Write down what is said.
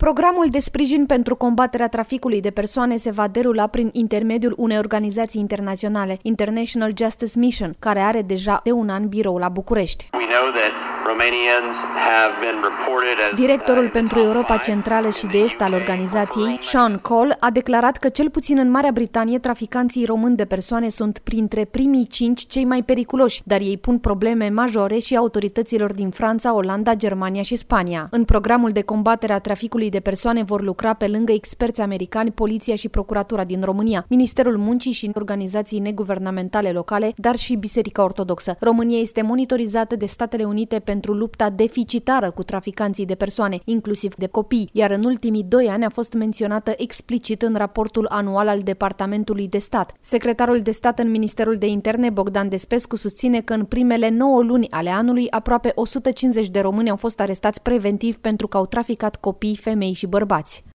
Programul de sprijin pentru combaterea traficului de persoane se va derula prin intermediul unei organizații internaționale, International Justice Mission, care are deja de un an birou la București. Directorul pentru Europa Centrală și de Est al organizației, Sean Cole, a declarat că cel puțin în Marea Britanie traficanții români de persoane sunt printre primii 5 cei mai periculoși, dar ei pun probleme majore și autorităților din Franța, Olanda, Germania și Spania. În programul de combatere a traficului de persoane vor lucra pe lângă experți americani, poliția și procuratura din România, Ministerul Muncii și organizații neguvernamentale locale, dar și Biserica Ortodoxă. România este monitorizată de Statele Unite pentru lupta deficitară cu traficanții de persoane, inclusiv de copii, iar în ultimii 2 ani a fost menționată explicit în raportul anual al Departamentului de Stat. Secretarul de Stat în Ministerul de Interne, Bogdan Despescu, susține că în primele 9 luni ale anului aproape 150 de români au fost arestați preventiv pentru că au traficat copii, femei și bărbați.